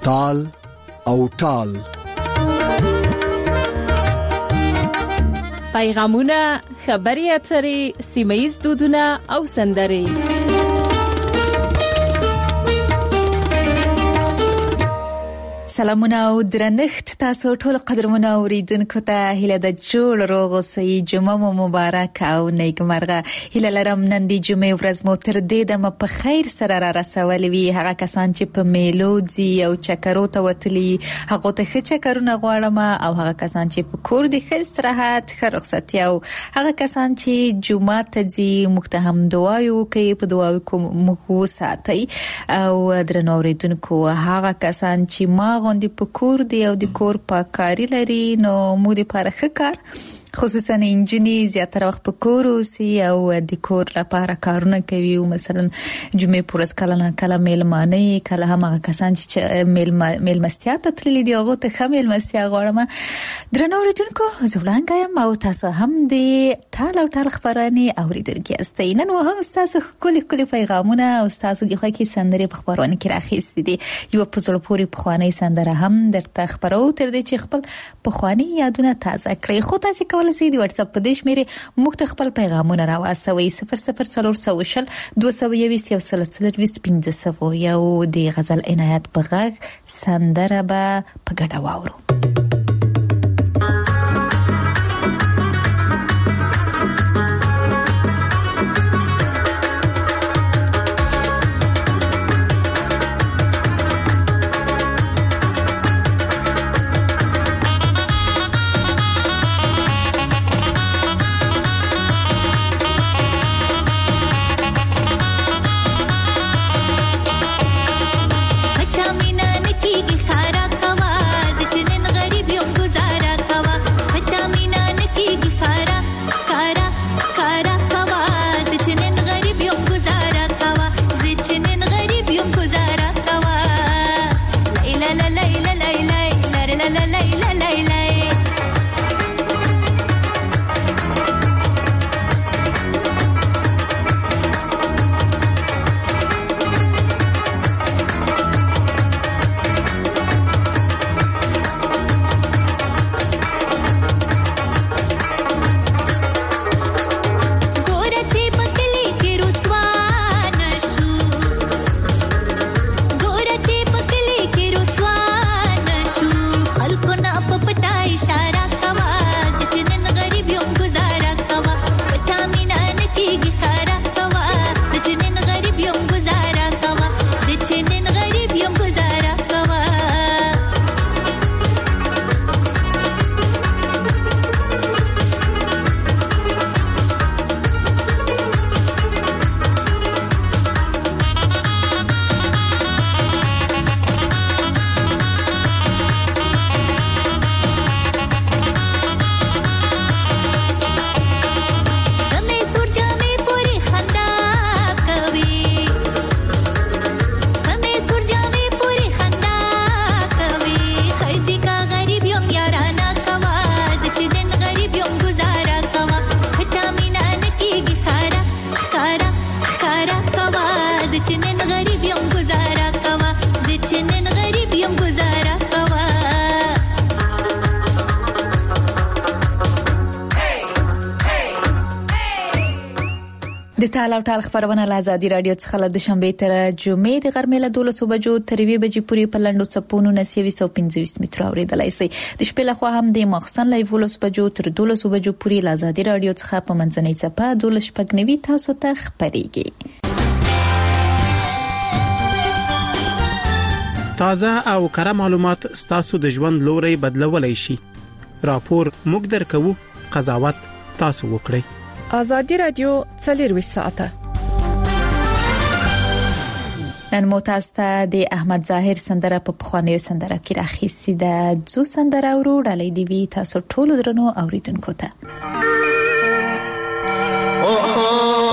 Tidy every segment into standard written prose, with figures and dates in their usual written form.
تال او ټال. پیغامونه، خبري اترې، سیمه‌ییز دودونه او سندرې. سلامونه او درنښت تاسو ټول قدرمنو اوریدونکو ته هیله د جوړ روغ اوسئ. جمعه مو مبارک او نیکمرغه. هیله لرم نن د جمعې ورځ مو تر دې دمه په خیر سره را رسولې وي. هغه کسان چې په میلو ځي او چکرو ته وتلي هغه ته ښه چکرونه غواړم، او هغه کسان چې په کور دي ښه استراحت، ښه رخصتي، او هغه کسان چې جمعه ته ځي موږ ته هم دعایو کوي، په دعایو کې موږ ساتي. او درنو اوریدونکو هغه کسان چې ما غوندي په کور دی او د کور پاکاری لري نو موږ لپاره ښه کار، خصوصا انجینی زیاتره وخت په کور اوسي او د کور لپاره کارونه کوي. او مثلا جمعې پورس کله نه کله میلمانه، کله هم هغه کسان چې میلمستیا ته تللي دي هغه ته ښه میلمستیا غواړم. درنو اوریدونکو زه وړاندې یم او تاسو هم د تال او ټال خبرونه اوریدونکي یاستئ. نن هم تاسو کلی پیغامونه او تاسو د خوښي سندرې په خبرونه کې راخېستې دي. یو په زړه پورې پخوانی سندره هم درته خبرو تر دې چې خپل پخوانی یادونه تازه کړئ. خو تاسو کولای شئ د واتس اپ په دې شمیرې موږ ته خپل پیغامونه راوستوئ 00420 220 یو د غزل عنایت په غږ سندره به په ګډه واورو. د تال او ټال خبرونه له آزادي رادیو څخه د شنبه تر جمعې د غرمې له 12 بجو تر 2 بجې پورې په لنډو څپونو 925 متر اوریدلای شئ. د شپې له خوا هم د مخصن لایو 12 بجو تر 12 بجو پورې له آزادي رادیو څخه په منځنۍ څپه 12 تاسو ته خبرېږي. تازه او کره معلومات ستاسو د ژوند لوري بدلولای شي. راپور موږ درکو، قضاوت تاسو وکړئ. آزادی رادیو 24 ساعته. نن مو تاسو ته د احمد ظاهر سندره په پخوانیو سندره کې راخېستې ده. ځو سندره ورو ډالۍ دی وی تاسو ټول درنو اوریدونکو ته. اوه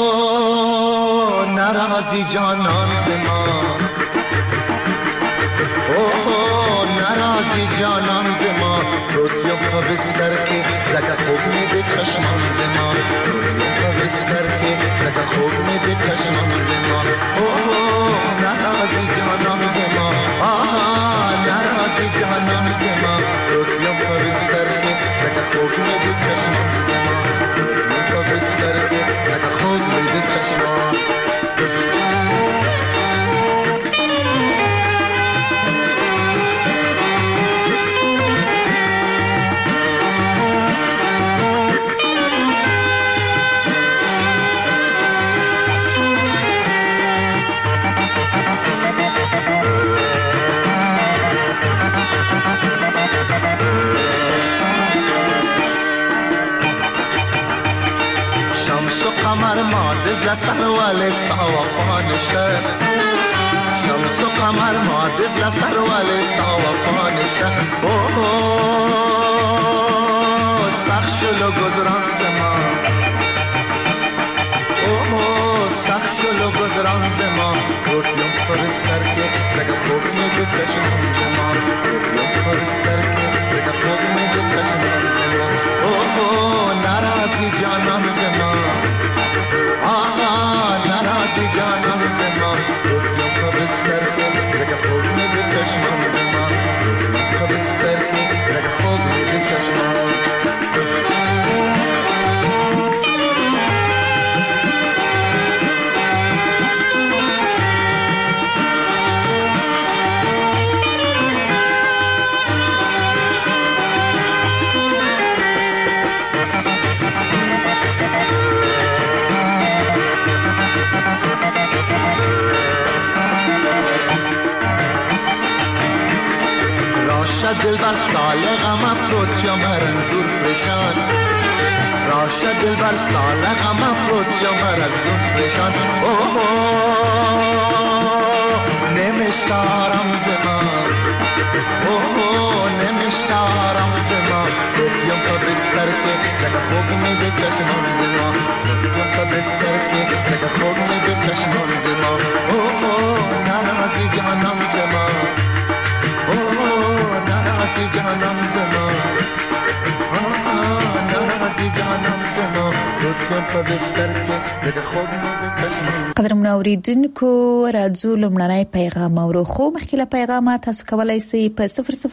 ناراضی جانان زما، اوه ناراضی جانان زما، روتیو په بستر کې زکه خوب می د چشمان زما، روتیو په بستر کې زکه خوب می د چشمان زما، اوه ناراضی جانان زما، آها دزل سر ولی ستا وفا نشته شمس و قمر ما دزل سر ولی ستا وفا نشته سخت شلو گذران زمان سخت شلو گذران زمان روتیم پرستر که زگه خوب میده چشمان زمان روتیم پرستر که زگه خوب میده چشمان زمان نرازی جانان زمان نرازی جانان زمان روتیم پرستر که زگه خوب میده چشمان زمان روتیم پرستر که زگه خوب میده چشمان دل بر ستال غم افروت یا مرنزور پریشان راشه دل بر ستال غم افروت یا مرنزور پریشان نمیشتارم زمان نمیشتارم زمان روتیم پا بستر که زگه خوب میده چشمان زمان روتیم پا بستر که زگه خوب میده چشمان زمان نرازی جانان زمان نرازی جانان زمان نرازی جانان زمان روتیم پا بستر که زگه خوب میده چشمان. قدرمنو اوریدونکو راځو لمړنی پیغام اورو خو مخکې له پیغامه تاسو کولای شئ په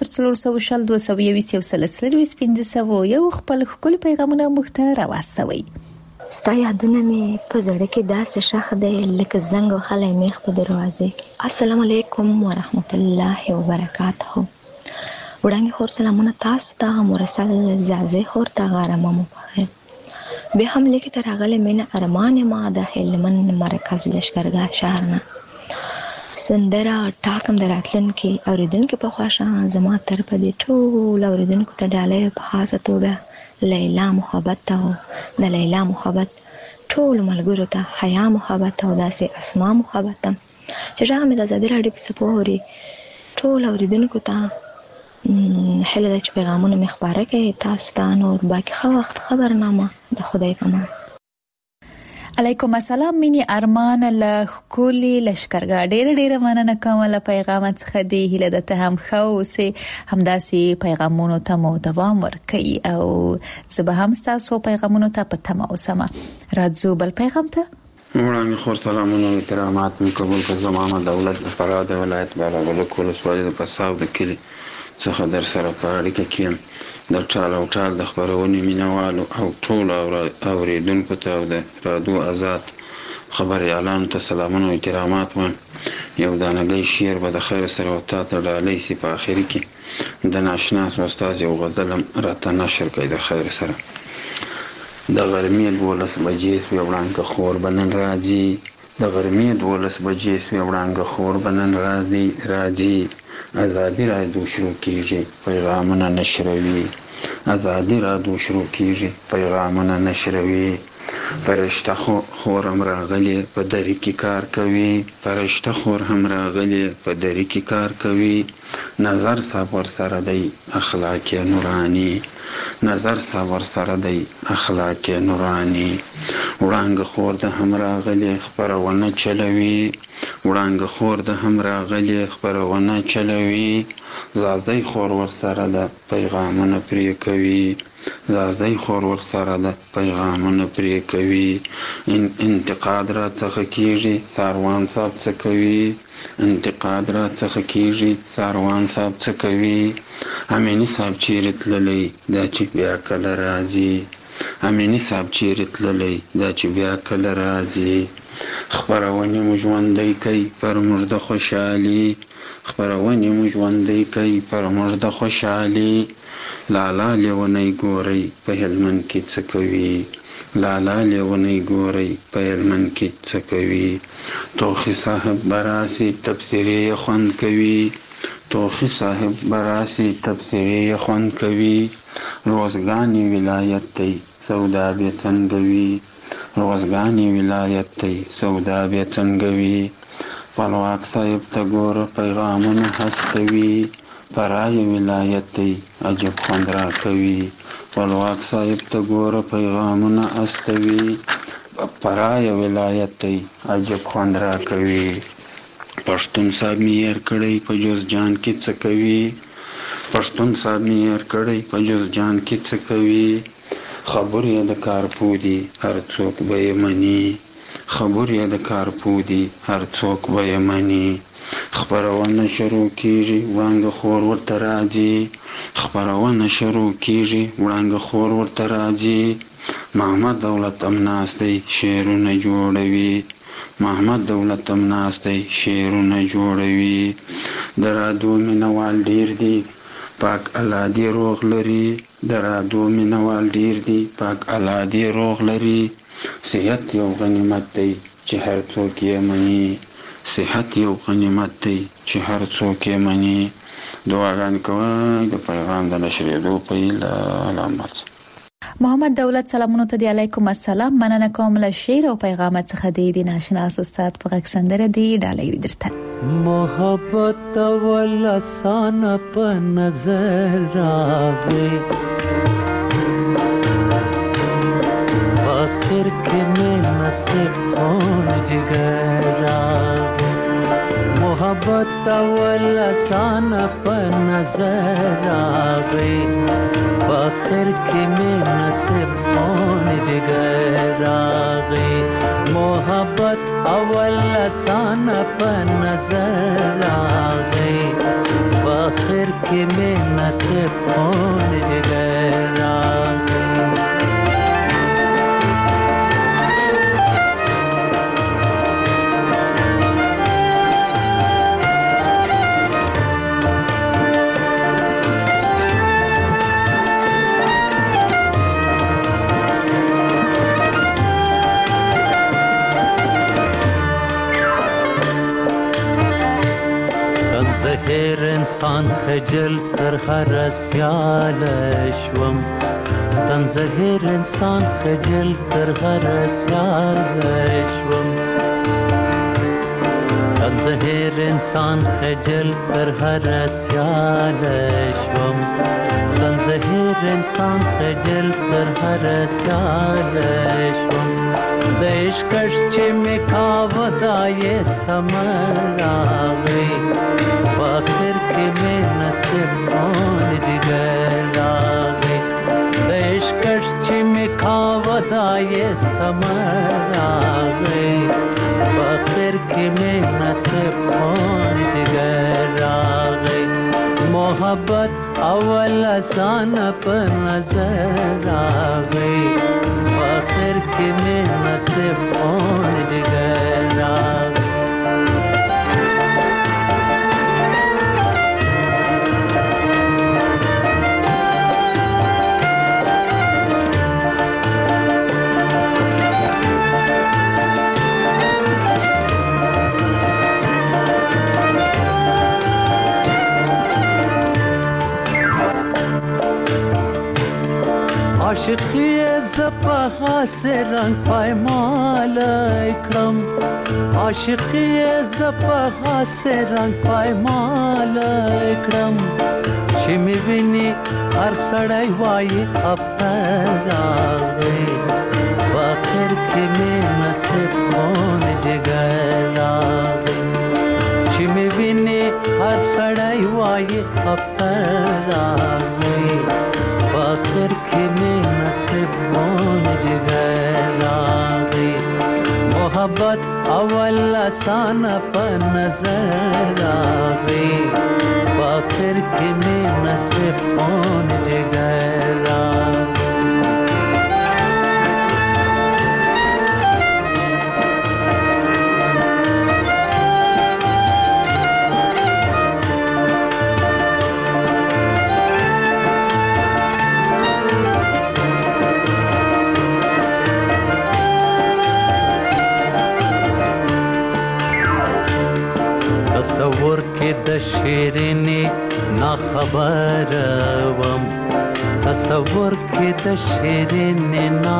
00402223 یو خپل ښکلي پیغامونه موږ ته راواستوئ. ستا یادونه مې په زړه کې داسې ښخ دی لکه زنګ وهلی میخ په دروازې کې. السلام علیکم ورحمت الله وبرکاته. وړاندې خور سلامونه تاسو ته مرسل زازې خور ته غارمه مو بخیر. بیا هم لیکې ته راغلی مینه ارمان ما د هلمند مرکز لشکرګاه شهر نه سندره ټاکم د راتلونکي اورېدونکي په خوښه زما طرفه دې ټول اورېدونکو ته ډالۍ په خاصه توګه لیلا محبت ته او د لیلا محبت ټول ملګرو ته حیا محبت او داسې اسما محبت ته چې ژغ مې د ازادي راډیو په سپورې ټول اورېدونکو ته هله ده چې پیغامونه مې خپاره کړئ تاسو ته نور باقي ښه وخت خبرنامه د خدای په امان. علیکم السلام مینی ارمان له ښکلي لشکرګاه ډېره مننه کوم له پیغام څخه دی هیله ده ته هم ښه اوسې همداسې پیغامونو ته مو دوام ورکوي او زه به هم ستاسو پیغامونو ته په تمه اوسم. راځو بل پیغام ته. وړاندې خور سلامونه او احترامات مې قبول کړه. زما دولت د فراه د ولایت بالابلوک ولسوالۍ د پساو د کلي څخه در سره په اړیکه کې یم. د ټال او ټال د خپرونې مینوالو او ټول اوریدونکو ته او د رادیو آزاد خبري اعلان ته سلامونه او احترامات وایم. یو دانګي شعر به د خیر سره او تا ته ډالۍ سي په اخر کې د ناشنا استاد یو غزل راته نشر کوي د خیر سره. د غرمې 12 بجې سوی وړاندې خور بنن راځي د غرمې 12 بجې سوی وړاندې خور بنن راځي ازادي راډیو شروع کیږي پیغامونه نشروي ازادي راډیو شروع کیږي پیغامونه نشروي فرشته خور هم راغلي په دری کې کار کوي فرشته خور هم راغلي په دری کې کار کوي نظر صبر سره دی اخلاق نورانی نظر صبر سره دی اخلاق نورانی وړاندې خور د هم راغلي خبرونه چلوي وړاندې خور د هم راغلي خبرونه چلوي زازي خور ور سره د پیغامونه پرې کوي زازي خور ور سره د پیغامونه پرې کوي انتقاد را څخه کیږي ساروان صاحب څه کوي انتقاد را څخه کیږي ساروان صاحب څه کوي امینی صاحب چیرې تللی دا چې بیا کله راځي امینی صاحب چیرې تللی دا چې بیا کله راځي خبرونه مو ژوندۍ کوي پر موږ د خوشحالي خبرونه مو ژوندۍ کوي پر موږ د خوشحالي لالا لیونی ګوري په هلمند کې څه کوي لالا لیونی ګوري په هلمند کې څه کوي توخي صاحب براسي تفسیری خوند کوي توخي صاحب براسي تفسیری خوند کوي روزګانی ولایت دی سودا به څنګه وي روزګان ولایت دی سودا بیا څنګه وي خپلواک صاحب ته ګوره پیغامونه هستوي پرای ولایت دی عجب خوند راکوي خپلواک صاحب ته ګوره پیغامونه هستوي پرای ولایت دی عجب خوند راکوي پښتون صاحب مې هېر کړی په جوز جان کې څه کوي پښتون صاحب مې هېر کړی په جوز جان کې څه کوي خبرې د کارپودي هر څوک به یې مني خبرې د کارپودي هر څوک به یې مني خپرونه شروع کېږي وړانګه خور ورته راځي خپرونه شروع کېږي وړانګه خور ورته راځي محمد دولت هم ناست دی شعرونه جوړوي محمد دولت هم ناست دی شعرونه جوړوي د رادیو مینوال ډېر دي پاک الله دې روغ لري د رادیو مینوال ډېر دي پاک الله دې روغ لري صحت یو غنیمت دی چې هر څوک یې مني صحت یو غنیمت دی چې هر څوک یې مني دعاګانې کوئ د پیغام د نشرېدو په هیله علامت محمد دولت سلامونه ته دی علیکم السلام مننه کوم له شعر او پیغام څخه دی ناشناس استاد په غږ سندره دی ډالۍ ودرته محبت ول آسان په نظر راغی आखिर के में नसीब कौन जिगर रागे मोहब्बत अवल आसान पर नजर आ गई आखिर के में नसीब कौन जिगर आ गई मोहब्बत अवल आसान पर नजर आ गई आखिर के में नसीब कौन जिगर आ गई هر انسان خجل تر هر سیال شوم تنزهر انسان خجل تر هر سیال شوم تنزهر انسان خجل تر هر سیال شوم تنزهر انسان خجل تر هر سیال شوم د عشقش چې می کاوه دای سمر راغی आखिर के में नसीब कौन जिगर आ गई देश कश्च में खावदा ये समर आ गई आखिर के में नसीब कौन जिगर आ गई मोहब्बत अवल आसान पर नजर आ गई आखिर के में नसीब कौन जिगर आ गई आशिकी ज़पहा से रंग पायमाल इकरम आशिकी ज़पहा से रंग पायमाल इकरम शिमी विनी हर सड़ाई वाई अब तर आ गई आखिर के में नसीब कौन जिगर आ गई शिमी विनी हर सड़ाई वाई अब तर आ गई आखिर के में नसीब कौन जिगर आ गई मोहब्बत अवल आसान पर नजर आ गई आखिर के में नसीब कौन जिगर आ गई تصور کې د شیرینې نا خبر وم تصور کې د شیرین نا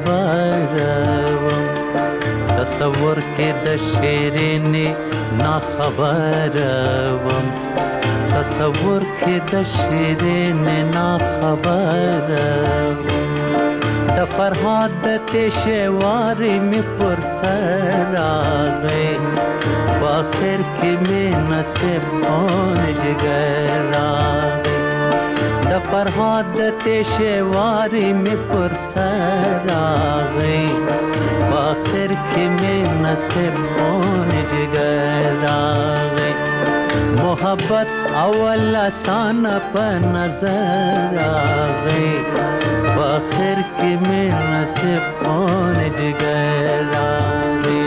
خبرم تصور کې د شیرین نا خبرم تصور کې د شیرین نا خبرم د فرهاد د تشواري می پر سر راغی واخر کې می نصیب خون جگر راغی د فرهاد د تشواري می پر سر راغی واخر کې می نصیب خون جگر راغی محبت اول آسان په نظر راغی واخر کې می نصیب خون جگر راغی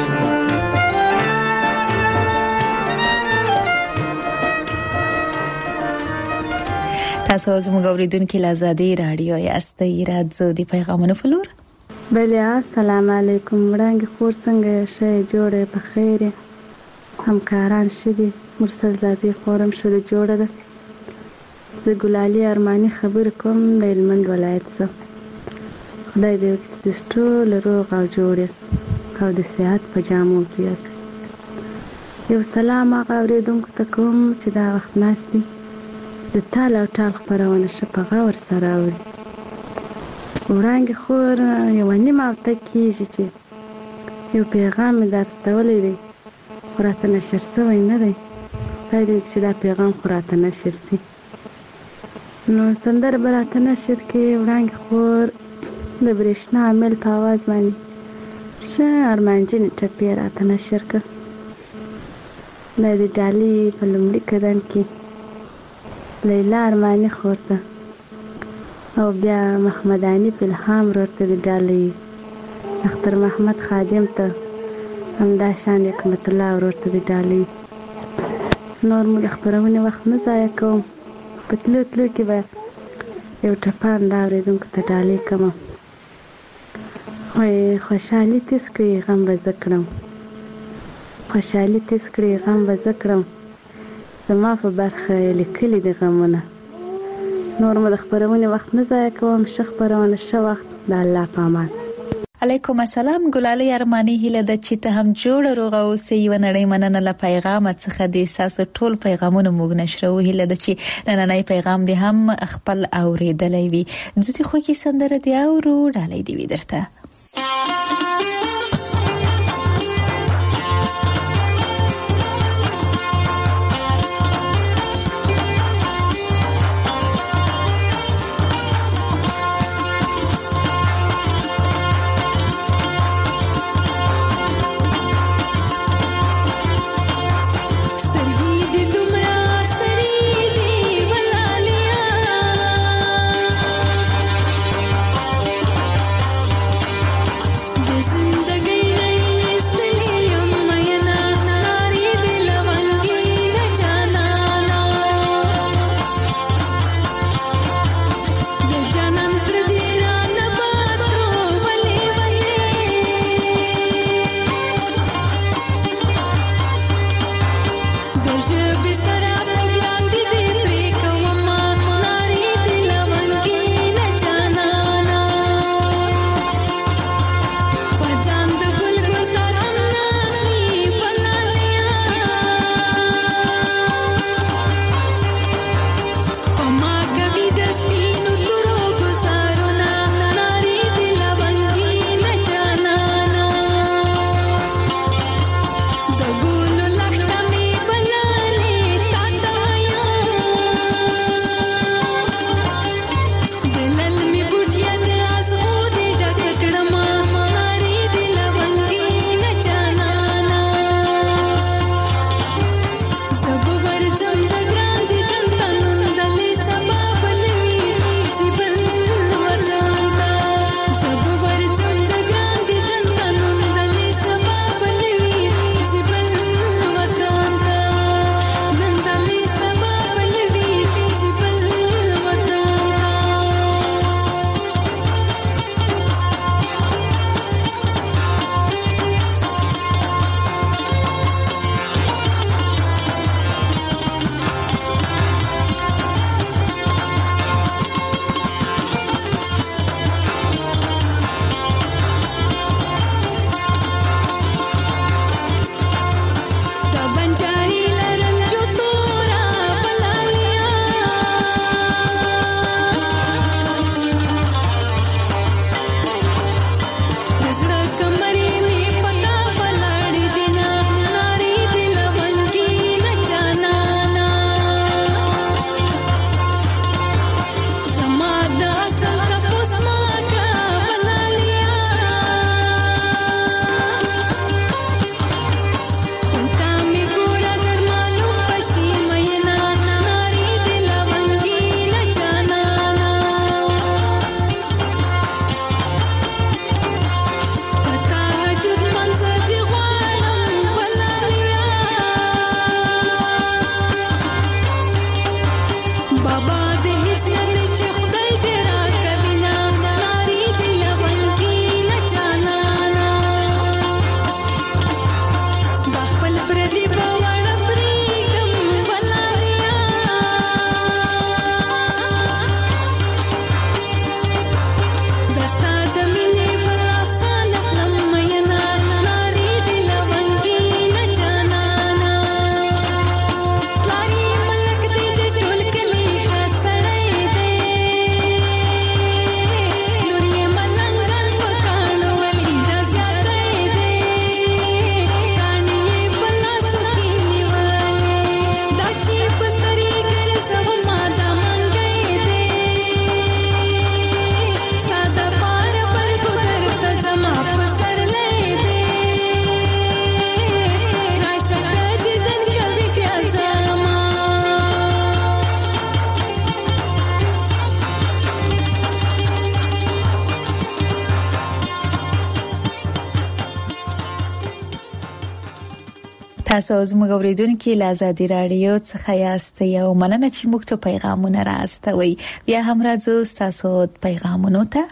تاسو زموږ اوریدونکو لازادي رادیو یاستئ راځو د پیغامونو فلور بله السلام علیکم وړاندې خور څنګه شې جوړه په خیر همکاران شدي مرسل زادي خورم شوه جوړه ده زه ګلالي ارماني خبر کوم د هلمند ولایت څخه خدای دې د ټول روغ او جوړ او د صحت په جامو کې یو سلام هغه اوریدونکو ته کوم چې دا وخت ناستي د تال او ټال خبرونه شپه ور سره اوري وړاندې خور یو نیمه هفته کېږي چې یو پیغام مې درستولی دی خو راته نشر شوی نه دی خدای دې چې دا پیغام خو راته نشر شي نو سندره به راته نشر کړي وړاندې خور د برېښنا عامل په اواز باندې ښه ارمانجنې ټپې راته نشر کړه دا د ډالۍ په لومړي قدم کې لیلا ارماني خور ته او بیا محمداني الهام ورته د ډالۍ اختر محمد خادم ته همداشان حکمت الله ورته د ډالۍ نور مو د خپرونې وخت نه ضایع کوم په تلو کې به یو ټپان دا اورېدونکو ته ډالۍ کوم خوشحالي تیز کړي غم به زه کړم خوشحالي تیز کړي غم به زه کړم زما په برخه لیکلي د غمونه نور مو د خپرونې وخت نه ضایع کوم ښه خپرونه ښه وخت د الله په امان علیکم السلام ګلالي ارماني هیله د چې ته هم جوړ روغ او سې و نړۍ مننه له پیغام څخه د ساسو ټول پیغامونه موږ نشرو هیله د چې نننۍ پیغام دې هم خپل اوریدلې وي ځکه خو کې سندره دی او ډالۍ دی درته This تاسو زموږ اوریدونکو له آزادي رادیو څخه یاست او مننه چې موږ ته پیغامونه راستوي. بیا هم راځو تاسو پیغامونو ته.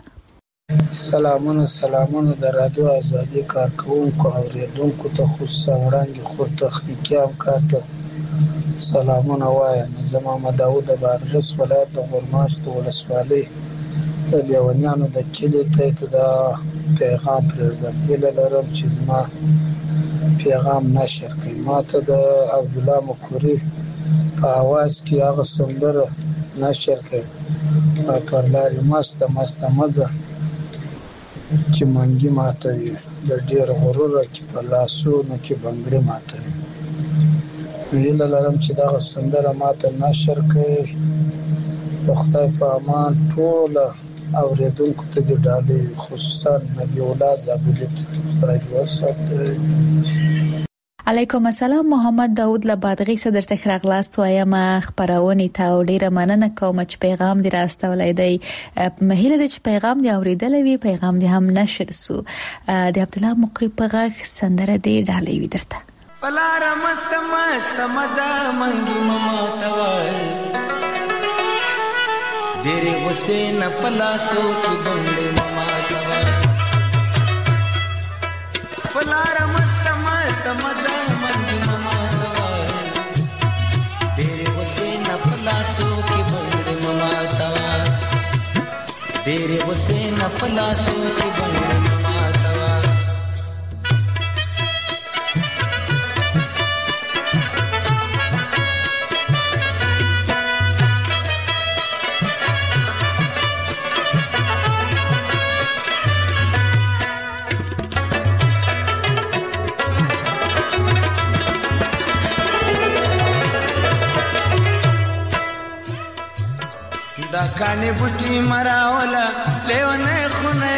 سلامونه د رادیو آزادي کارکونکو او اوریدونکو ته، خصوصا وړاندې خور تخنیکی همکار ته سلامونه وایم. زه محمد داود د بادغیس ولایت د غورماش د ولسوالۍ د لیونیانو د کلي ته دا پیغام پرېږدم. هیله لرم چې زما پیغام نشر کړئ. ما ته د عبدالله مکوري په اواز کې هغه سندره نشر کړئ، پر لارې مسته مزه چې منګي ماتوي، د ډېر غروره کې په لاسونو کې بنګړي ماتوي. هیله لرم چې دغه سندره ماته نشر کړئ. د خدای په امان ټوله اوریدونکو ته دې ډالۍ وي، خصوصا نبی الله زابلي ته. خدای دې وساتي. علیکم السلام. محمد داود له بادغیس درته ښه راغلاست وایم خبرونه ته او ډیره مننه کوم چې پیغام دې راستولای دی. مهیله دې چې پیغام دې اوریدل وی، پیغام دې هم نشر سو. د عبدالله مقری په غږ سندره دې ډالۍ وی درته. فلار مست مزه منګي مما توای ډېرې غصې نه پلاسو کې بنګړې مما توای. فلار مست مزه منګي مما توای ډېرې غصې نه پلاسو کې بنګړې مما توای. ډېرې غصې نه پلاسو کې بنګړې مما توای. دا کانی بوټي مراولا لیونه خونه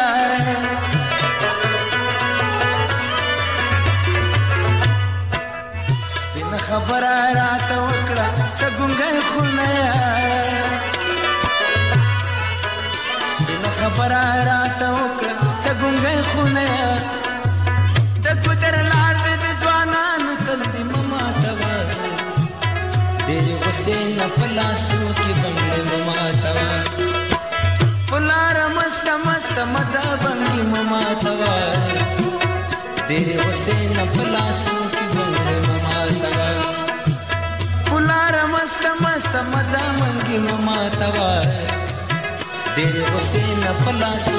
سپین خبره راته وکړه څنګه خونه سپین خبره راته وکړه څنګه خونه د ګذر لار د ځوانانو تلدي مما توا ډېرې غصې نه پلاسو کې بنګړې مما توا. فلار مست مزه بنګي مما توا ډېرې غصې نه پلاسو کې بنګړې مما توا. فلار مست مزه بنګي مما توا ډېرې غصې نه پلاسو.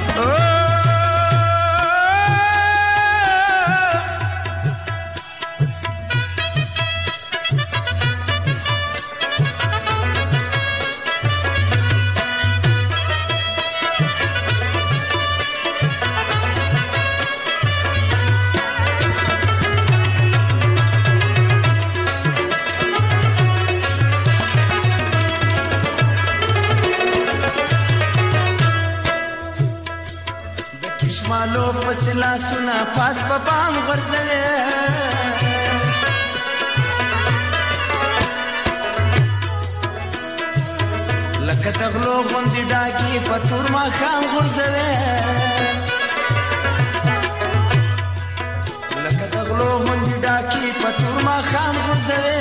مالو فسلا سنا پاس پام غرزله لکه تغلو غوندې ډاګي پتور ما خام غرزله لکه تغلو غوندې ډاګي پتور ما خام غرزله.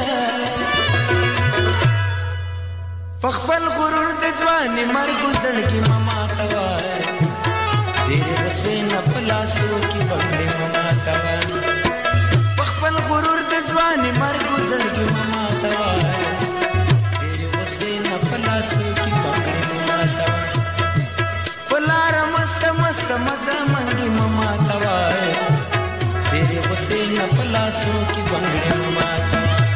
فخفل غرور د ځواني مرګ زړګي مما توای ډېرې غصې نه پلاسو کې بنګړې مما توای. خپل غرور د ځواني مرګ زړګي مما توای ډېرې غصې نه پلاسو کې بنګړې مما توای. فلار مست مزه منګي مما توای ډېرې غصې نه پلاسو کې بنګړې مما توای.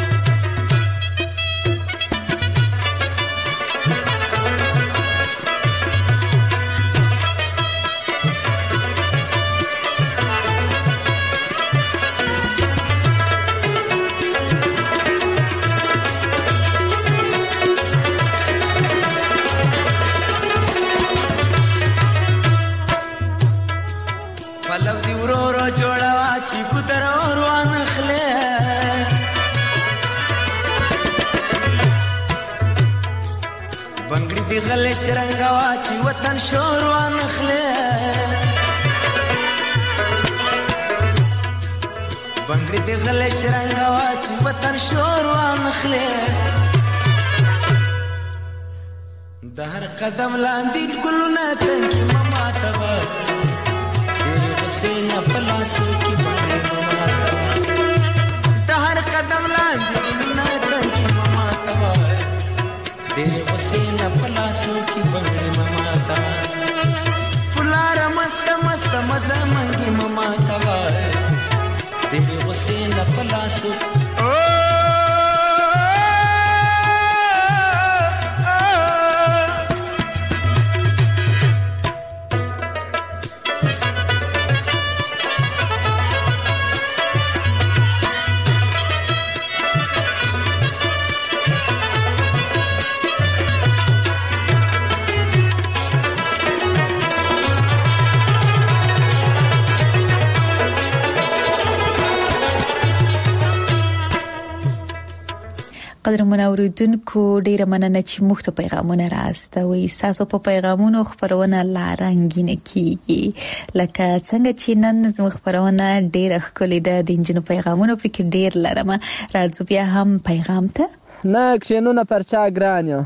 پلو دی ورورو جوړوا چې ګذر روان خله بنګړي دی غلې شرنګوا چې وطن شوروان خله بنګړي د غلې شرنګوا چې وطن شور وانخلې د هر قدم لاندې ګلونه تنګي مما تبا دې حسین په لاسو کې باندې مما تبا د هر قدم لاندې ګلونه تنګي مما تبا دې حسین په لاسو کې باندې مما تبا فلار مست مست مزه منګي مما تبا دې حسین په لاسو قدرمنو اوریدونکو ډیره مننه چې موږ ته پیغامونه راستوي. تاسو په پیغامونو خبرونه لا رنگینه کیږي لکه څنګه چې نن زموږ خبرونه ډیره ښکلې ده. د انجنونو پیغامونو فکر ډیر لرم. راځو بیا هم پیغام ته. نه کښینونه پر چا ګران یو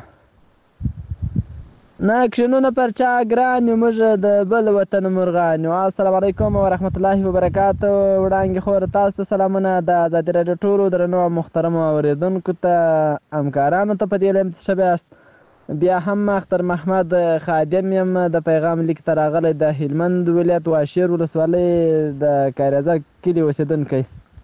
موږ د بل وطن مرغان یو. السلام علیکم ورحمت الله وبرکاته. وړاندې خور تاسو ته سلامونه د آزادي راډیو ټولو درنو محترمو اوریدونکو ته همکارانو ته په دې لم تشبیاست. بیا هم اختر محمد خادم یم د پیغام لیک ته راغلی د هلمند ولایت واشیر ولسوالۍ د کاریزه کلي اوسیدونکی.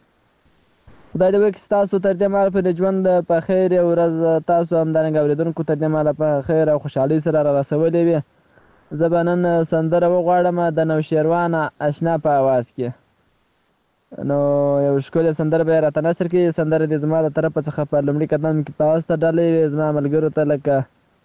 خدای دې وکړي ستاسو تر دې مهاله په ژوند په خیر ورځ تاسو همدارنګه اورېدونکو تر دې مهاله په خیر او خوشحالۍ سره رارسولې وي. زه به نن سندره وغواړم د نوشیروان اشنا په اواز کې. نو یو ښکلې سندره به یې راته نشر کړي. سندره دې زما د طرفه څخه په لومړي قدم کې په اواز ته ډالۍ وي زما ملګرو ته لکه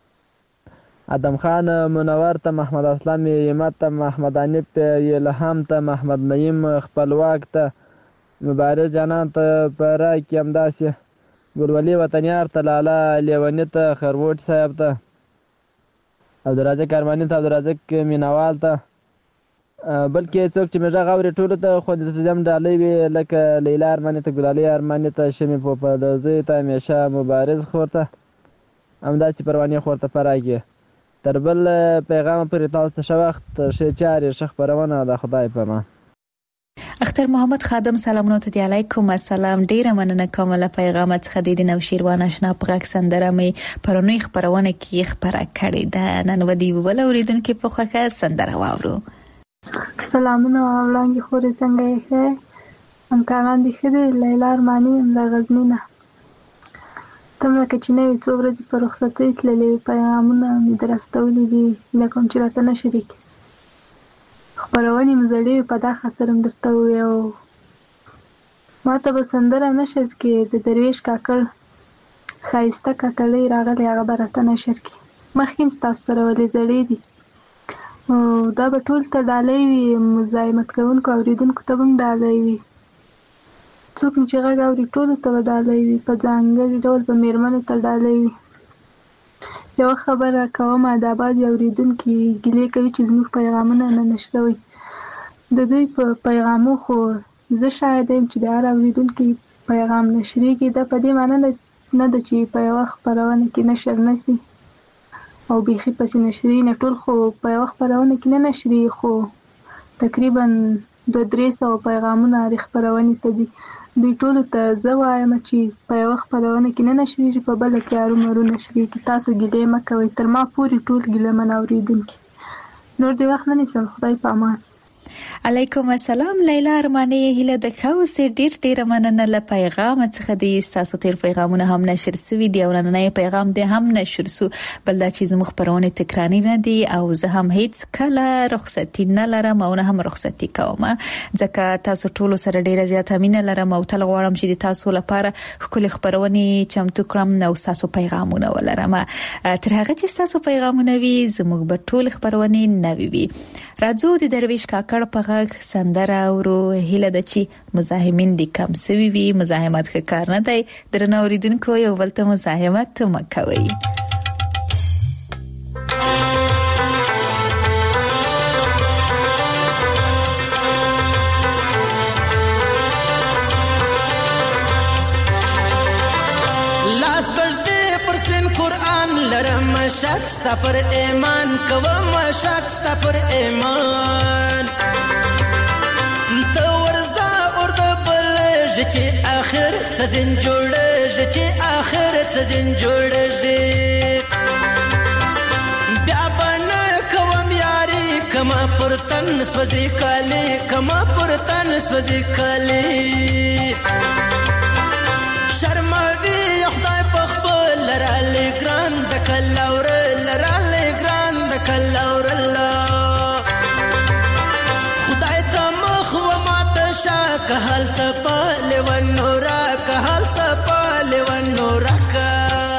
ادم خان منور ته، محمد اسلام یمت ته، محمد انیب ته، الهام ته، محمد نعیم خپلواک ته، مبارز جانان ته، پره کې همداسې ګلولي وطنیار ته، لاله لیوني ته، خروټ صاحب ته، عبدالرازق ارماني ته، عبدالرازق مینوال ته، بلکې څوک چې مې غږ اوري ټولو ته خو د هم ډالۍ وي لکه لیلا ارماني ته، ګلالي ارماني ته، شمې پوپلزۍ ته، همیشه مبارز خور ته، همداسې پروانې خور ته پره کې. تر بل پیغام پورې تاسو ته ښه وخت، ښې چارې، ښه خپرونه. د خدای په امان. اختر محمد خادم سلامونه ته. علیکم السلام. ډیره مننه کوم له پیغام څخه د نوشیروان آشنا په غږ سندره مې پرونی خبرونه کې خبره کړې ده. نن ودی ول اوریدونکو په خوخه سندره واورو. سلامونه وړاندې خورې څنګه یې؟ همکاران دي ښه دي؟ لیلا ارماني د غزني نه. تم لکه چې نوې څو ورځې په رخصتۍ تللې پیغامونه مې درستولي دي هیله کوم چې راته نه شریک خپرونې مې زړې په دا خاطر هم درته ووایو. ما ته به سندره نشر کې د درویش کاکړ ښایسته کاکړۍ راغلی هغه به راته نشر کې. مخکې هم ستاسو سره ولې زړې دي دا به ټول ته ډالۍ وي، مزاحمت کوونکو اورېدونکو ته به هم ډالۍ وي. څوک چې غږ اوري ټولو ته به ډالۍ وي، په ځانګړي ډول به مېرمنو ته ډالۍ وي. یوه خبره کوم د بعضې اورېدونکي ګیلې کوي چې زموږ پیغامونه نه نشروي. د دوی په پیغامو خو زه شاهد یم چې د هر اورېدونکي پیغام نشریږي. دا په دې معنی نه ده چې په یوه خپرونه کې نشر نشي او بیخي پسې نشري نه. ټول خو په یوه خپرونه کې نه نشري، خو تقریبا 200-300 پیغامونه هرې خپرونې ته ځي. دوی ټولو ته زه وایم چې په یوه خپرونه کې نه نشریږي، په بله کې ارومرو نشریږي. تاسو ګیلې مه کوئ، تر ما پورې ټول ګیلمن اورېدونکي. نور دې وخت نه نیسم، خدای په امان. علیکم السلام. لیلا ارماني هیله د خوسه ډیر مننه له پیغام څخه. د تاسو تیر پیغامونه هم نشر سوي دي او نن پیغام دې هم نشر سو، بل دا چې زموږ خبرونه تکراری نه دي او زه هم هیڅ کله رخصتي نه لرم او نه هم رخصتي کوم، ځکه تاسو ټول سره ډیره زیاته مینه لرم او تل غواړم چې تاسو لپاره خپل خبرونه چمتو کړم او تاسو پیغامونه ولرم. تر هغه چې تاسو پیغامونه وي زموږ به ټول خبرونه نه وي. راځو د درویش کاکړ په غږ سندره اورو. هیله ده چې مزاحمین دي کم سوي وي. مزاحمت ښه کار نه دی. درنو اوریدونکو یو بل ته مزاحمت مه کوئ. لرم شک ستا پر ایمان کوم شک ستا پر ایمان ته ورځه اور د بلږي چې آخر څه ځین جوړږي چې آخر څه ځین جوړږي بیا به نه کوم یاري کما پر تن سوځي کالي کما پر تن سوځي کالي شرموي خدای په خپل لرالی ګران د کلاور لرالی ګران د کلاور الله خدای ته مخ و ماته شا که حال سپا لیون نورا که حال سپا لیون نورا که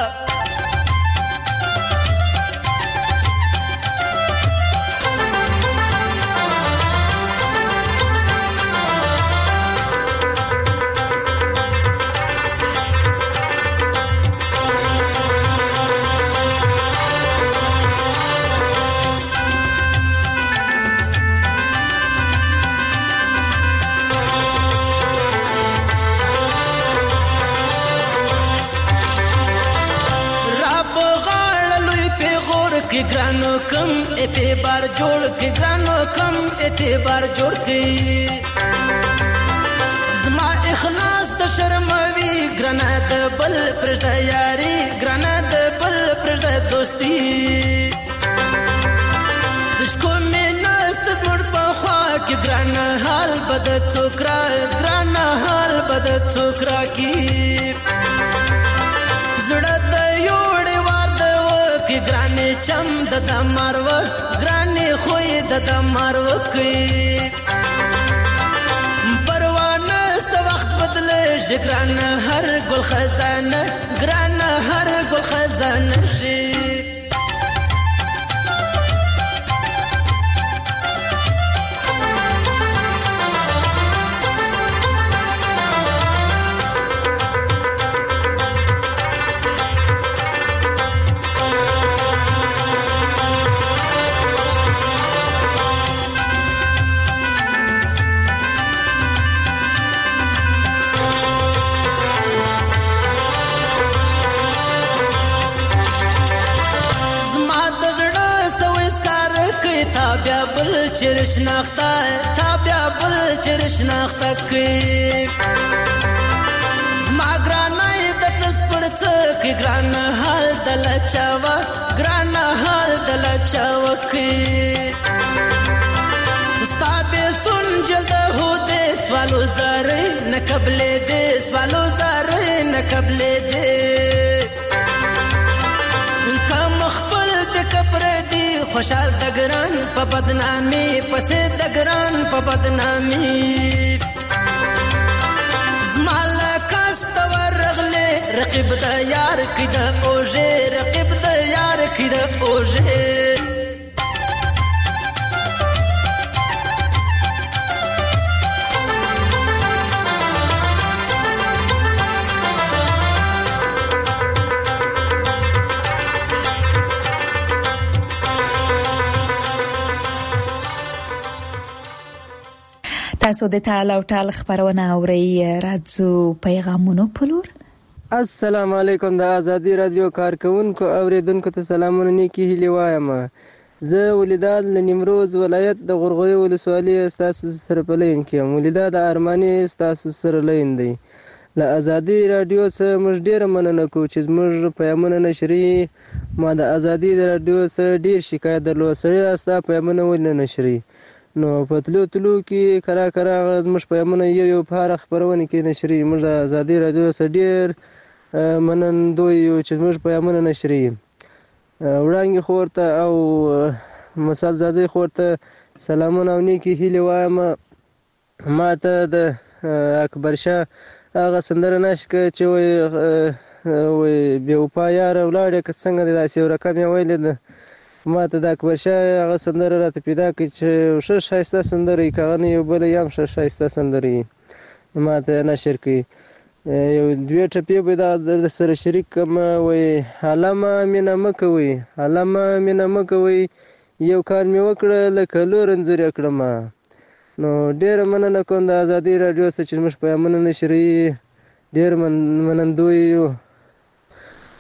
کی ګرانو کم اعتبار جوړ کی ګرانو کم اعتبار جوړ کی زما اخلاص د شرموي ګرانه د بل پرځه یاري ګرانه د بل پرځه دوستي شکو مې نست زموږ په خوا کې ګرانه حال بد څوکرا ګرانه حال بد څوکرا کی زړه د یوړې کی ګرانی چم د دمارو ګرانی خوې د دمارو کی پروانه ست وخت بدله ګران هر ګل خزانه ګران هر ګل خزانه شي چرش ناختا تا بیا بل چرش ناختا کی زما ګرانای د تس پر څک ګران حال دل چاوا ګران حال دل چاوا کی مستقبل تون جلد هو دے سوالو زاره نقبل دے سوالو زاره نقبل دے کم خپل د کپر دی خوشحال د ګران په بدنامي پسې د ګران په بدنامي زمال کاست ورغله رقیب د یار کده اوجه رقیب د یار کده اوجه تاسو د تعال او تعال خبرونه اورئ راځو پیغامونو پلور السلام علیکم د ازادي رادیو کارکونکو اوریدونکو ته سلامونه نیکی هیله وایم زه ولیداد له نیمروز ولایت د غورغوري ولسوالۍ استاسو سره پلین کیم ولیداد ارماني استاسو سره لین دی له ازادي رادیو څخه موږ ډیر مننه کوو چې موږ پیغامونه نشري ما د ازادي رادیو څخه ډیر شکایت درلود سره استا پیغامونه ونه نشري نو په تلو کې کرا زموږ پیغامونه یو په خبرونه کې نشري موږ د ازادي رادیو څخه ډیر منندوی یو چې موږ پیغامونه نشري وړاندې خورته او مثال زادي خورته سلامونه او نیکی هیله وایم ما ته د اکبر شاه هغه سندره نشکه چې وي بیا په یار ولاړې که څنګه د داسې رقم یې ویل ما ته د اکبر شاه هغه سندره راته پیدا کړي چې ښه ښایسته سندره یې که هغه نه یو بله یې هم ښه ښایسته سندره یې ما ته نشر کړي یو دوې ټپې به د سره شریک کړم وایي علامه مینه مه کوئ علامه مینه مه کوئ یو کار مې وکړه لکه لور انځور یې کړم نو ډېره مننه کوم د ازادي راډیو څخه چې موږ پیغامونه نشري ډېر منندوی یو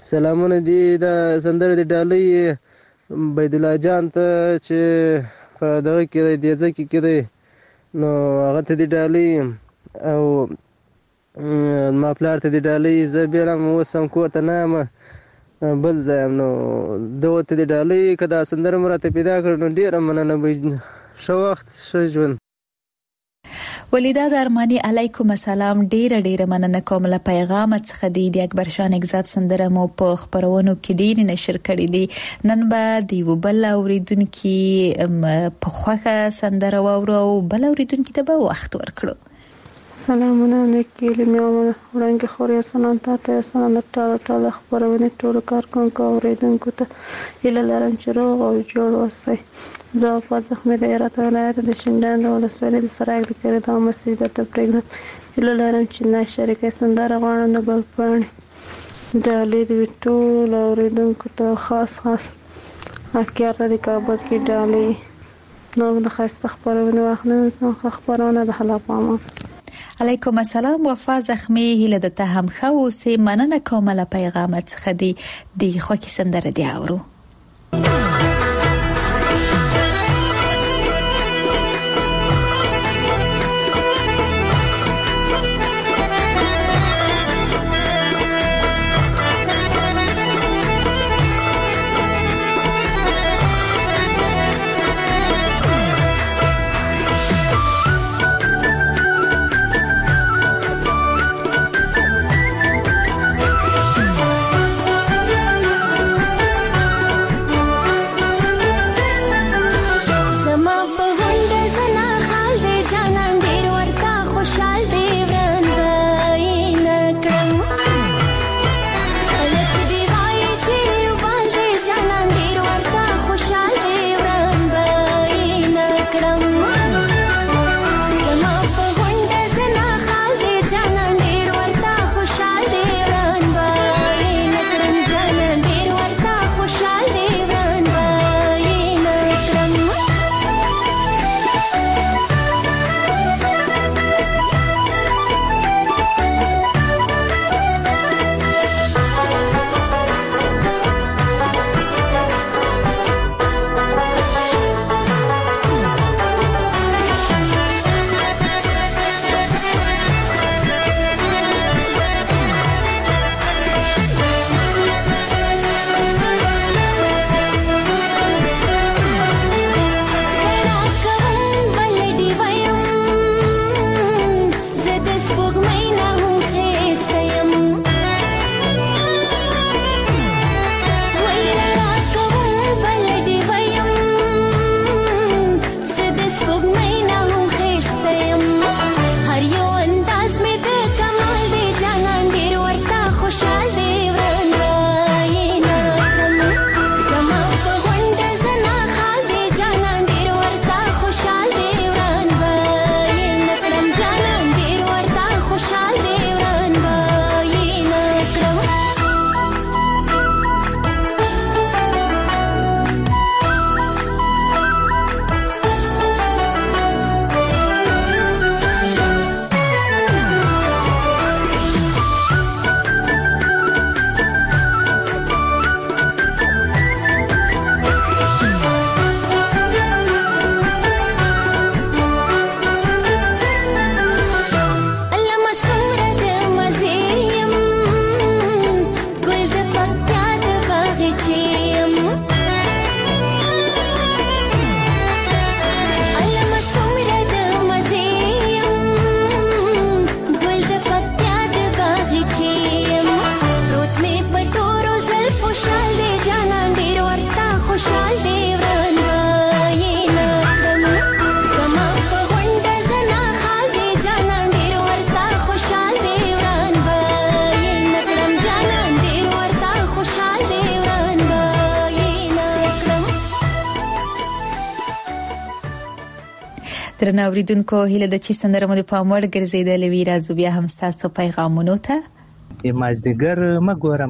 سلامونه دي د سندرې د ډالۍ بيد الله جان ته چې په دغه کې دی ځکه کې دی نو هغه ته د ډالۍ او ما پلار ته د ډالۍ زه بیا هم اوس هم کور ته نه یم بل ځای یم نو دغه ته د ډالۍ که دا سندره مو راته پیدا کړ نو ډېره مننه به ښه وخت ښه ژوند. ولیداد ارمانی علیکم السلام. ډیره مننه کوم له پیغام څخه دی د اکبر شاه نگزاد سندره مو په خبرونو کې ډیر نشر کړی دی. نن به دی وبل اوریدونکو په خوخه سندره وورو بل اوریدونکو ته به وخت ورکړو. سلامونه نیکی لمیامونه وړاندې خوري سلام ته سلام ټاله خبرونه ټول کارکونکو اوریدونکو ته هیله لرم چې روغ او جوړ اوسئ. زه په زخمي د هرات ولایت د شینډان د ولسوالۍ د سرای د کړه مسجد ته پرېږدم. هیله لرم چې نه شریکه سندره غواړم د ګلپاڼې ډالۍ د ټول اوریدونکو ته خاص اکیار د کابل کې ډالۍ نو د خاصه خبرونه واخلم څنګه خبرونه د حلا پامه. علیکم السلام. وفا زخمی هیله د ته هم خو سه مننه کوم له پیغام څخه دی خو کی سندره دی اورو. درنه اوریدونکو هیله د چی سندره مو د پاموړ ګرځیدل وی راځو بیا هم تاسو پیغامونو ته. مازدیګر مګوره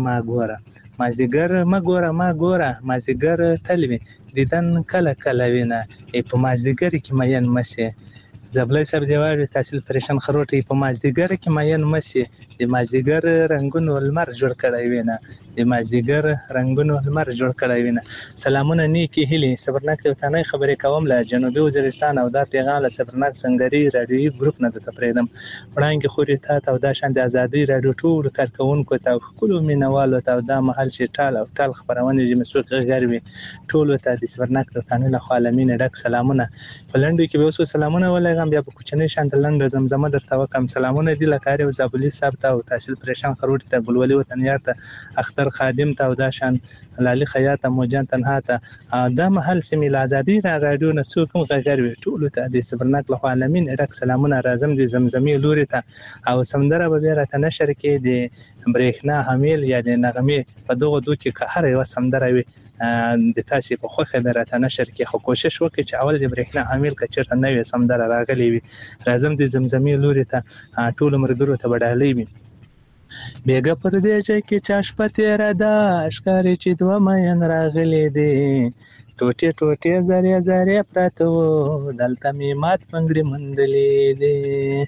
مازدیګر مګوره مازدیګر تلوي دیدن کله وینه په مازدیګر کې مېن مشه زبلای صاحب دی وایي تحصیل پریشان خروټي په مازدیګر کې ماین مسي د مازدیګر رنگونو لمر جوړ کړی وینه د مازدیګر رنگونو لمر جوړ کړی وینه. سلامونه نیکی هیلي صبرناک ته خبرې کوم له جنوبي وزیرستان او دا پیغام له صبرناک سنگري رادیوي ګروپ نه د تفریدم وړاندې خوري ته او دا شان د ازادي رادیو ټول کارکونکو ته خپل مینوالو ته دا محل چې ټال او ټال خبرونه چې مسوق غږوي ټول ته د صبرناک ته نه عالمین ډک سلامونه. فلندو کې به اوس سلامونه ولګم بیا په کوچنی شان د لند زمزمه درته وکم. سلامونه دی لکاري او زابلی صاحب ته او تحصیل پریشان خروټ ته ګلولي وطنیار ته اختر خادم ته او دا شان لالي خیاط موجان تنها ته دا محل سیمه آزادي رادیو نه څوک غږوي ټول ته د صبرناک له عالمین ډک سلامونه راځم د زمزمي لوري ته او سمندره به راته نشر کې د برېښنا حامل یا د نغمه په دغه دوه کې هر یو سمندره وي د تاسو په خوخه درته نشر کې خو کوشش وکړئ چې اول د برېښنا حامل کچرته نوې سمندره راغلي وي راځم د زمزمي لوري ته ټول مرګرو ته وډالې وي بیګه پر دې چې چاش پته را دا اشکارې چې دوه مې راغلي دي ټوټه ټوټه زری زری پراته وو دلته می مات پنګړي مندلې دي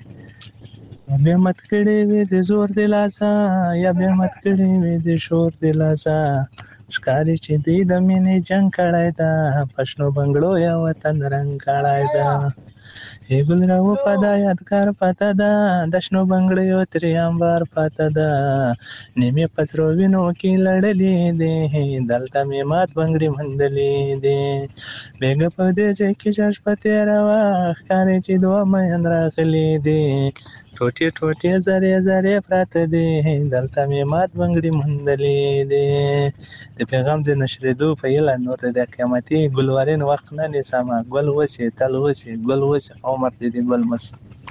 به مت کړي وي د زور د لاسا یا به مت کړي وي د شور د لاسا ښکاری چې دې د مینې جنگ کړای دا پښنو بنگړو یا وطن رنگ کړای دا ای ګل راو پدا یادګار پتا دا د شنو بنگړیو ترې انبار پتا دا نیمه پسرو وینو کې لړلې دي دلته می مات بنگړي مندلې دي بیګه په دې چې چاش پته راوا ښکاری چې دوه مې راغلي دي ټوټه ټوټه زری زری پراته دي دلته می مات بنگړي مندلې دي. د پیغام د نشریدو په اعلان نور د قیامتي ګلورین وخت نه نسامه ګل وسی تل وسی ګل وسی عمر دې ګل مس.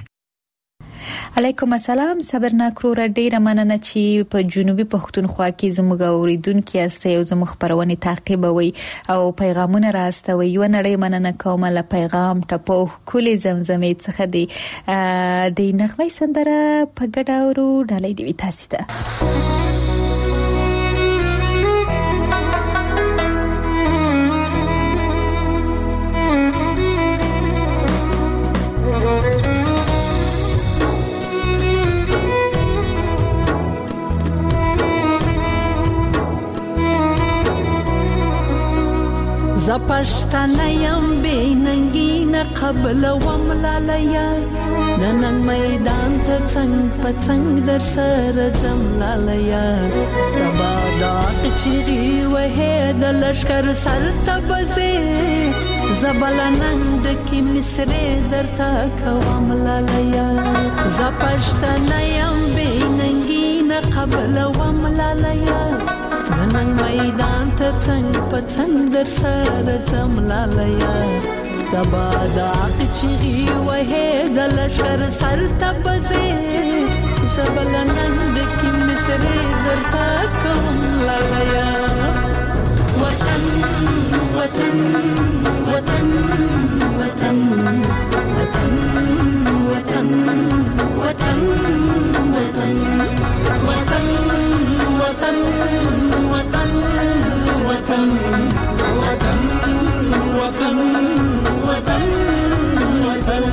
علیکم السلام صبرناک رو ډیره مننه چې په جنوبي پښتونخوا کې زموږ اوریدونکو یاست او زموږ خبرونه تعقیبوي او پیغامونه راستوي. یو نړۍ مننه کوم له پیغام ټپو کلی زمزمې څخه دی د نغمه سندره په ګډه ورو ډالۍ دی تاسو ته. زپشتنه یم بیننگین قبل وملالیا ننن میدان ته څنګ په څنګ در سره زملالیا تبا دا چیرې وه د لشکر سر تبزه زبلنند کی مصری درتا کوملالیا زپشتنه یم بیننگین قبل وملالیا نن میدان ته څنګ په څنګ در سره زملالیا تبا دا چیغي وه د لشکر سر تبزه زبلنند کی مصری درتا کوملالیا وطن وطن وطن وطن وطن وطن وطن وطن وطن وطن وطن وطن وطن وطن وطن وطن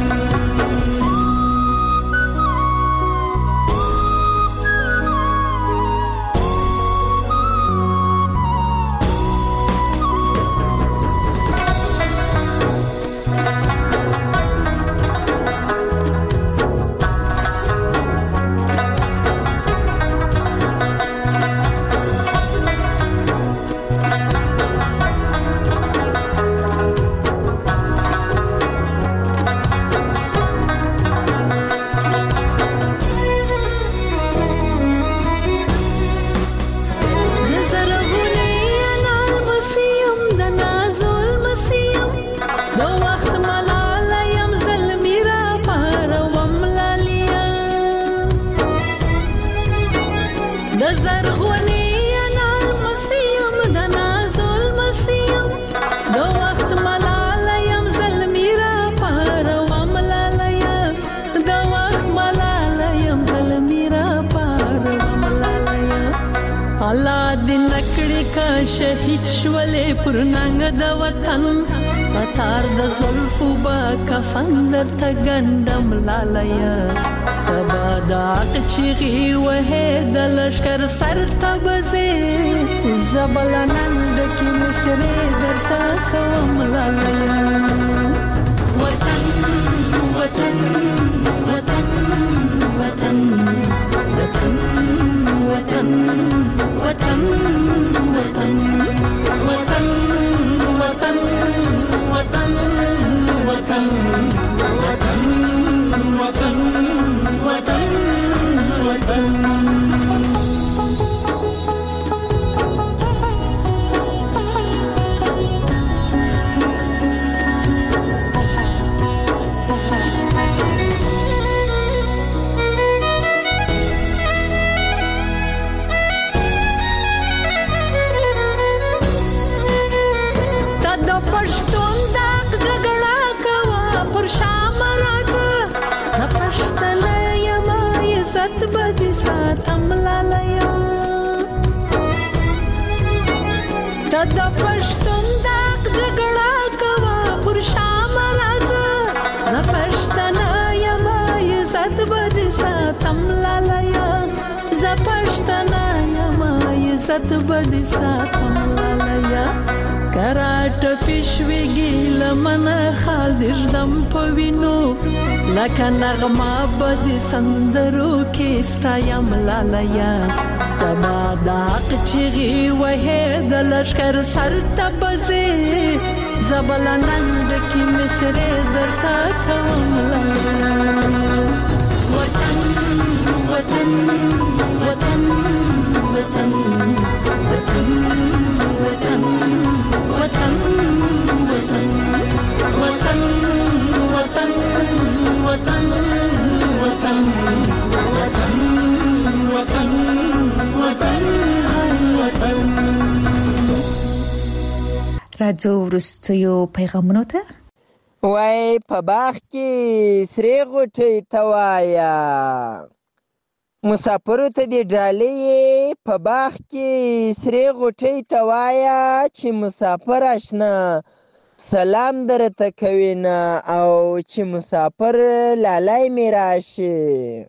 الله دې نکړي کا شهید شولې پر ننګ د وطن پتار د زلفو با کفن درته ګنډم لالیا تبا د حق چیغې وهې د لښکر سر ته بځې زبله ننډکې مصرې درته کوم لالیا وطن وطن وطن وطن وطن وطن وطن وطن وطن وطن وطن وطن وطن وطن وطن وطن د پښتون داغ جګړه کوا پر شام راځه ز پښتنه یم عزت بد ساتم لالیه ز پښتنه یم عزت بد ساتم لالیه کراټ پښویږي لمن خال دژدم پوینو لکه نغمه بد سندرو کې ستایم لالیه تبا د حق چیغې وهې د لښکر سر ته بځې زبله ننډکې مصرې درته کوم وطن وطن وطن وطن وطن وطن وطن وطن وطن وطن وطن وطن وطن راځو وروستیو پیغامونو ته. وای په باغ کې سرې غوټۍ ته وایه مسافرو ته دې ډالۍ په باغ کې سرې غوټۍ ته وایه چې مسافر اشنا سلام درته کوي نه او چې مسافر لالای مې راشي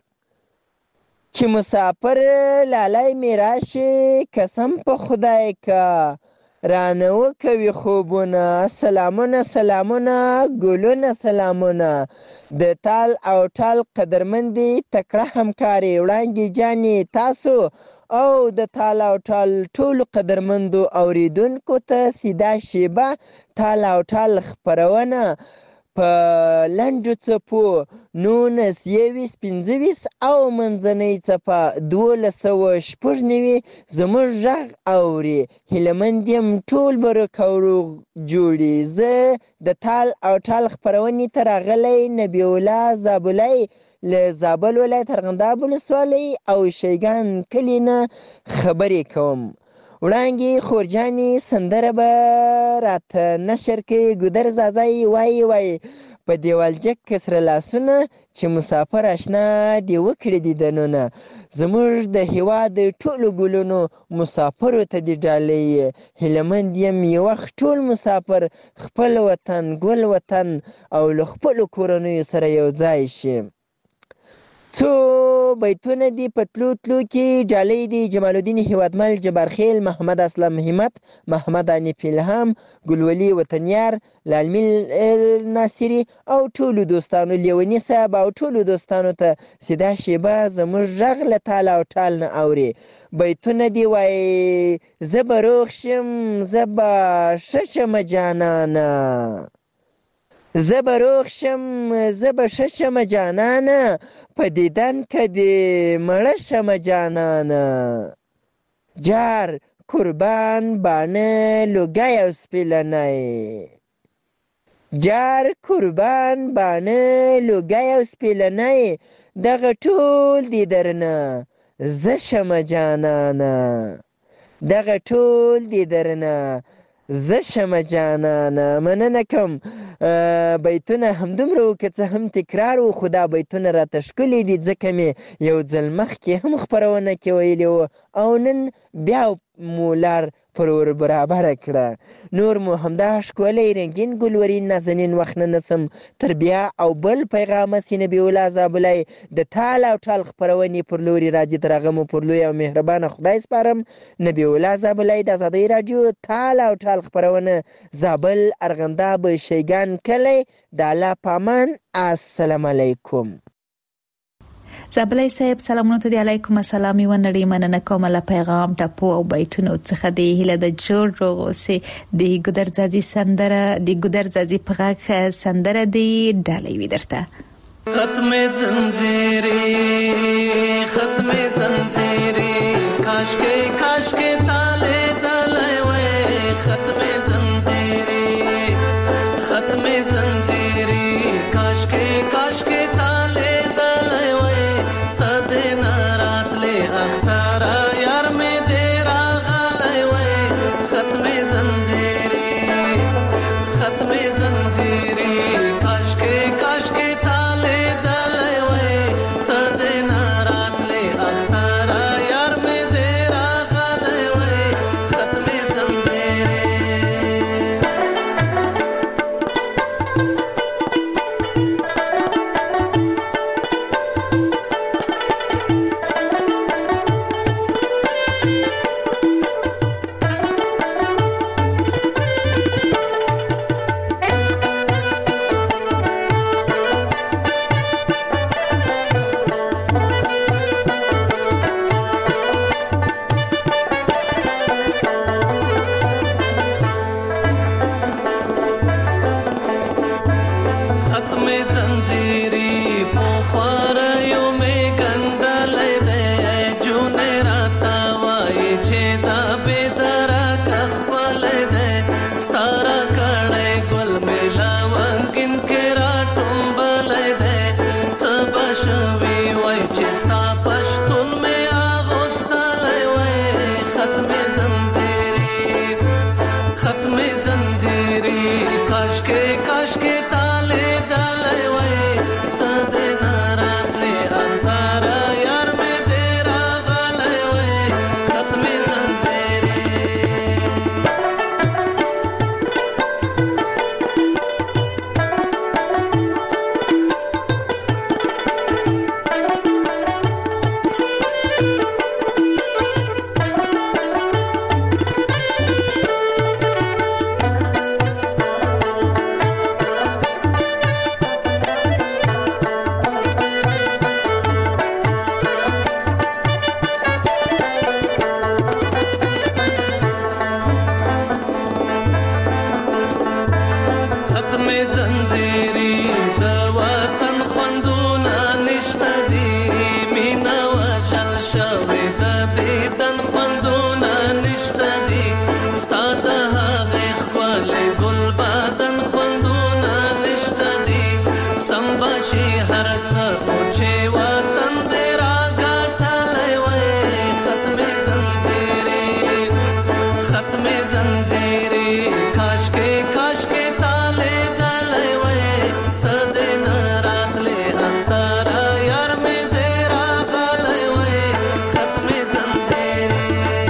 چې مسافر لالای مې راشي قسم په خدای که رانه وکوي خوبونه سلامونه سلامونه ګلونه سلامونه د تال او ټال قدرمندې تکړه همکارې وړانګې جانې تاسو او د تال او ټال ټولو قدرمندو اوریدونکو ته سیده شیبه تال او ټال خپرونه په لنډو څپو 19 21 25 او منځنۍ څپه 1290 زموږ غږ اوري هیلهمند یم ټول به روغ او روغ جوړي زه د تال او ټال خپرونې ته راغلی نبی الله زابلی له زابل ولایت ارغنداب ولسوالۍ او شیګان کلي نه خبرې کوم وړانګې خورجانې سندره به راته نشر کوي ګودر زازی وایي وایي په دیوالجک کسره لاسونه چې مسافر اشنا دې وکړي دیدنونه زموږ د هېواد ټولو ګلونو مسافرو ته دې ډالۍ هیلهمند یم یو وخت ټول مسافر خپل وطن ګل وطن او له خپلو کورنیو سره یو ځای شي څو بیتونه دي په تلو تلو کې ډالۍ دي جمال الدین هیوادمل جبارخیل محمد اسلم همت محمد انیف الهام ګلولي وطنیار لالمین ناصري او ټولو دوستانو لیوني صاحب او ټولو دوستانو ته سیده شیبه زموږ غږ له تال او ټال نه اوري بیتونه دي وایي زه به روغ شم زه به ښه شمه جانانه زه به روغ شم زه به ښه شمه جانانه په دیدن که دې مړه شمه جانانه جار قربان باڼه لوګی او سپېلنی جار قربان باڼه لوګی او سپېلنی دغه ټول دې درنه زه شمه جانانه دغه ټول دې درنه زه شمه جانانه مننه کوم بیتونه همدومره و که څه هم تکرار و خو دا بیتونه راته ښکلي دي ځکه مې یو ځل مخکې هم خپرونه کې ویلي و او نن بیا مو لار پر ور برابره کړه. نور مو همدا ښکلی رنګین ګلورین نازنین وخت نه نسم تر بیا او بل پیغامه سي نبي الله زابلی د تال او ټال خپرونې پر لوري راځي. تر هغه مو پر لوی او مهربانه خدای سپارم. نبي الله زابلی د ازادۍ راډیو تال او ټال خپرونه زابل ارغنداب شیګان کلی د الله پامان. السلام علیکم. زابلی صاحب سلامونه ته دی. علیکم السلام. یو نړۍ مننه کوم له پیغام ټاپو او بیتونو څخه دی. هله د جوړ روغوسي د ګودرزادي سندره د ګودرزادي په غږ سندره دی ډالۍ وي درته. ختم زنجیری کاش کې تاله دلای وای. ختم زنجیری کاش کې تاله دلای وای. تد نارات له اختارا یار می دې راغلای وای. ختم زنجیری کاش کې تاله دلای وای. تد نارات له اختارا یار می دې راغلای وای. ختم زنجیری کاش کې تاله دلای وای. تد نارات له اختارا یار می دې راغلای وای. ختم زنجیری د وطن خوندونه نشته دي. مینا وشل شوې د دیدن خوندونه نشته دي. ستا د هغې ښکلې ګل بدن خوندونه نشته دي. سم به شي هر څه خو چې وطن دې راګټلی وای. ختم زنجیری کاش کې تاله دلای وای. تد نارات له اختارا یار می دې راغلای وای. ختم زنجیری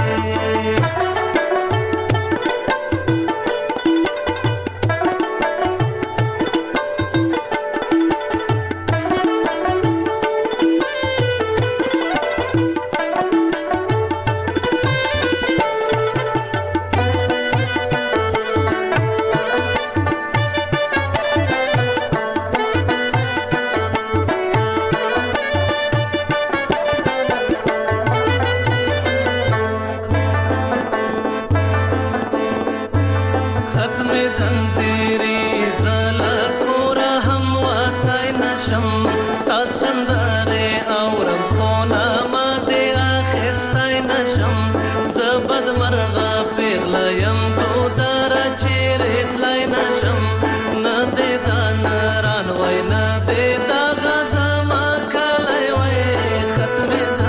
زلا کورا هم واتای نشم. ستا سندره اورم خونه ما دې اخیستی نشم. زبد مرغه پیغلیم ګودره چیرې تلی نشم. نه دې دا نران وای نه دې دا غزما کلی وای. ختم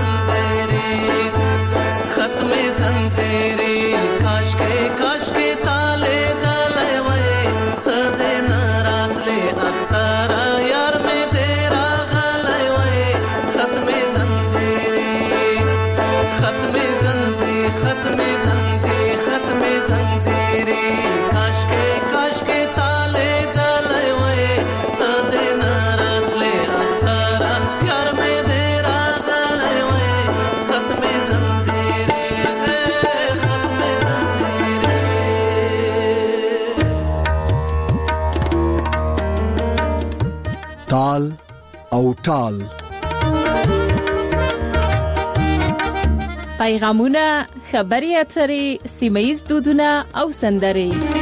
زنجیری کاش کې تاله دلای وای. تد نارات له اختارا یار می دې راغلای وای. ختم زنجیری او تال. پیغامونه، خبري اترې، سیمه ییز دودونه او سندرې.